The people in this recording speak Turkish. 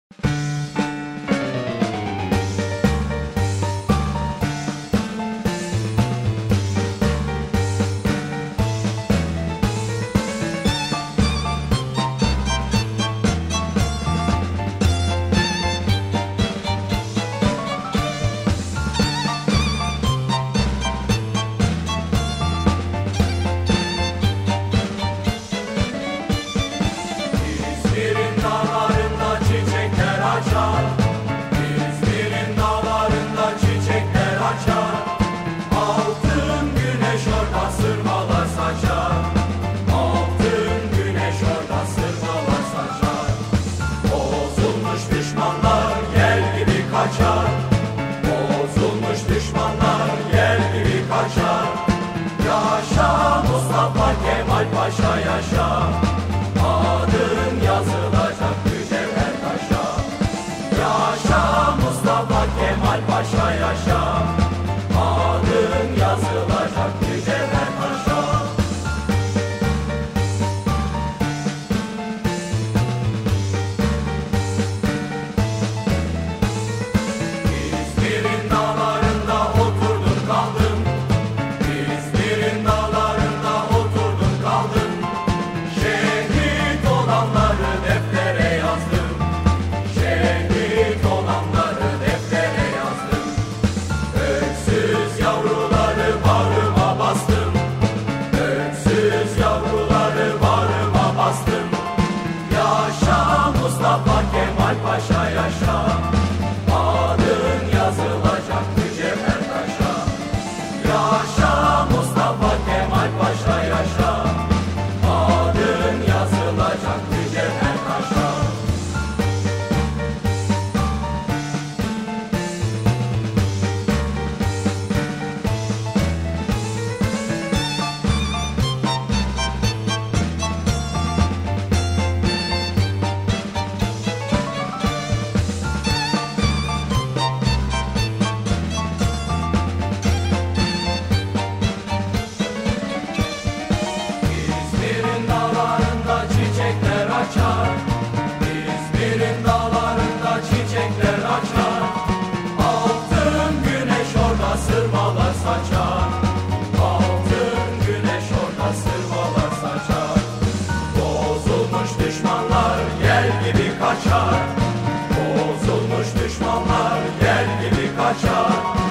İzmir'in dağlarında çiçekler açar. İzmir'in dağlarında çiçekler açar. Altın güneş orada sırmalar saçar. Altın güneş orada sırmalar saçar. Bozulmuş düşmanlar yel gibi kaçar. Bozulmuş düşmanlar yel gibi kaçar. Yaşa Mustafa Kemal Paşa yaşa. Adın yazılacak mücevher taşa. Yaşa Mustafa Kemal Paşa yaşa. Adın yazılacak mücevher taşa. İzmir'in dağlarında oturdum kaldım. İzmir'in dağlarında oturdum kaldım. Şehit olanları deftere yazdım. Şehit olanları deftere yazdım. Öksüz yavruları bağrıma bastım. Öksüz yavruları bağrıma bastım. Yaşa Mustafa Kemal Paşa yaşa. Adın yazılacak mücevher taşa. Yaşa Mustafa Kemal Paşa yaşa. Adın yazılacak mücevher taşa. İzmir'in dağlarında çiçekler açar. İzmir'in dağlarında çiçekler açar. Altın güneş orada sırmalar saçar. Altın güneş orada sırmalar saçar. Bozulmuş düşmanlar yel gibi kaçar. Bozulmuş düşmanlar yel gibi kaçar.